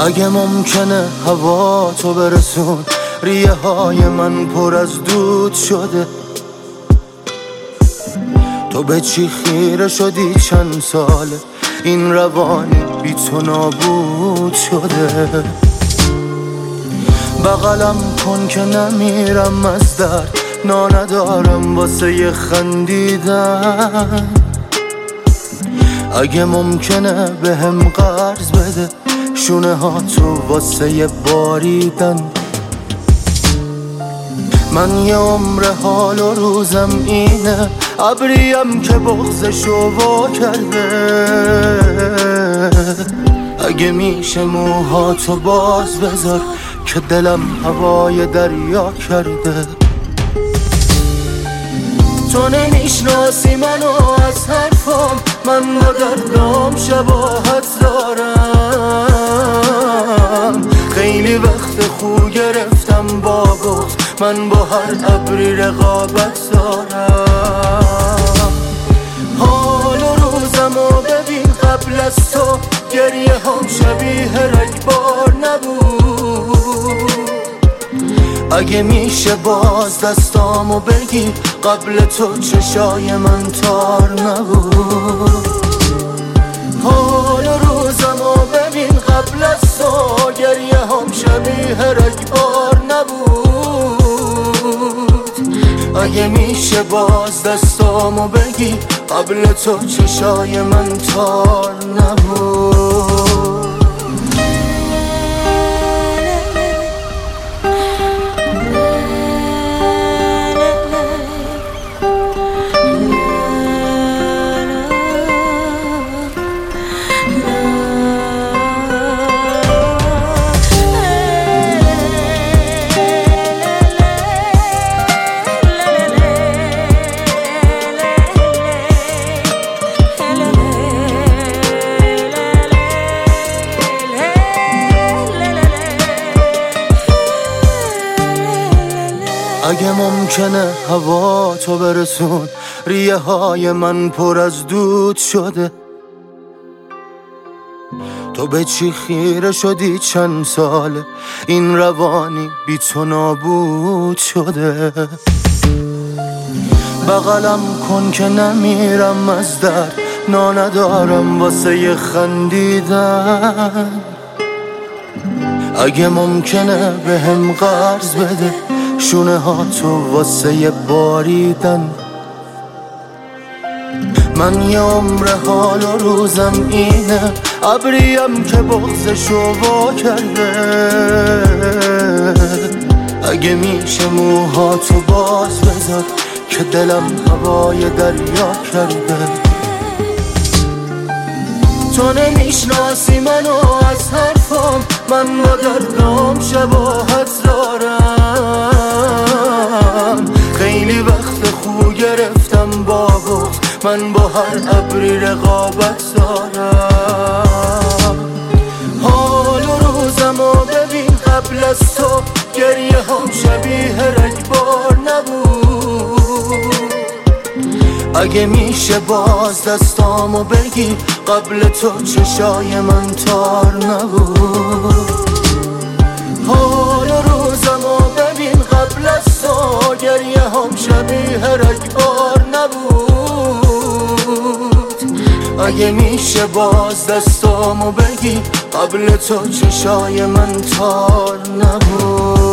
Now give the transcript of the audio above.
اگه ممکنه هوا تو برسون، ریه های من پر از دود شده. تو به چی خیره شدی چند ساله، این روانی بی تو نابود شده. بغلم کن که نمیرم از درد، ندارم واسه یه خندیدن. اگه ممکنه بهم قرض بده، شونه ها تو واسه یه باریدن. من یه عمر حال و روزم اینه، ابریم که بغضشو وا کرده. اگه میشه موهاتو باز بذار که دلم هوای دریا کرده. تو نمیشناسی منو از حرفام، من با دردام شباهت دارم. خیلی وقت خو گرفتم با بغض، من با هر ابری رقابت دارم. حال و روزمو ببین قبل از تو، گریه هم شبیه رگبار نبود. اگه میشه باز دستامو بگی، قبل تو چشای من تار نبود. حال و روزمو ببین قبل از تو، گریه هم شبیه رگبار نبود. اگه میشه باز دستامو بگی، قبل تو چشای من تار نبود. اگه ممکنه هوا تو برسون، ریه های من پر از دود شده. تو به چی خیره شدی چند ساله، این روانی بی تو نابود شده. بغلم کن که نمیرم از درد، ندارم واسه یه خندیدن. اگه ممکنه بهم قرض بده، شونه ها تو واسه یه باریدن. من یه عمر حال و روزم اینه، ابریم که بغضشو وا کرده. اگه میشه موهاتو باز بذار که دلم هوای دریا کرده. تو نمیشناسی منو از حرفام، من با دردام شباهت دارم. خیلی وقت خو گرفتم با بغض، من با هر ابری رقابت دارم. حال و روزمو ببین قبل از تو، گریه هم شبیه رگبار نبود. اگه میشه باز دستامو بگی، قبل تو چشای من تار نبود. حال و روزمو ببین قبل از تو، گریه هم شبیه رگبار نبود. اگه میشه باز دستامو بگی، قبل تو چشای من تار نبود.